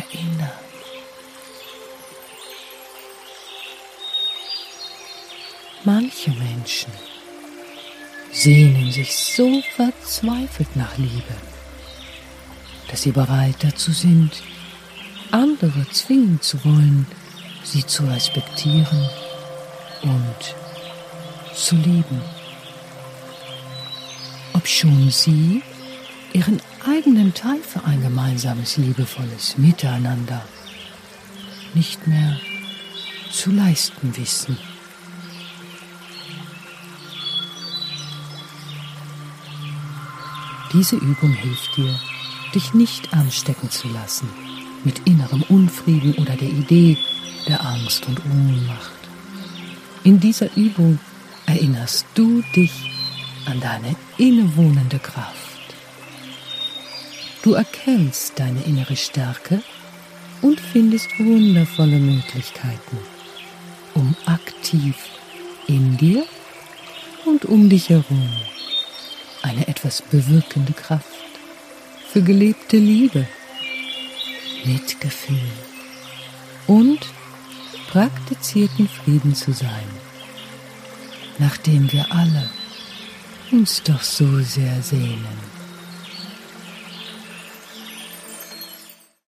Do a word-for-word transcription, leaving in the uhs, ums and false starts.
erinnern. Manche Menschen sehnen sich so verzweifelt nach Liebe, dass sie bereit dazu sind, andere zwingen zu wollen, sie zu respektieren und zu lieben. Obschon sie ihren eigenen Teil für ein gemeinsames, liebevolles Miteinander nicht mehr zu leisten wissen. Diese Übung hilft dir, dich nicht anstecken zu lassen mit innerem Unfrieden oder der Idee der Angst und Ohnmacht. In dieser Übung erinnerst du dich an deine innewohnende Kraft. Du erkennst deine innere Stärke und findest wundervolle Möglichkeiten, um aktiv in dir und um dich herum eine etwas bewirkende Kraft für gelebte Liebe, Mitgefühl und praktizierten Frieden zu sein, nach dem wir alle uns doch so sehr sehnen.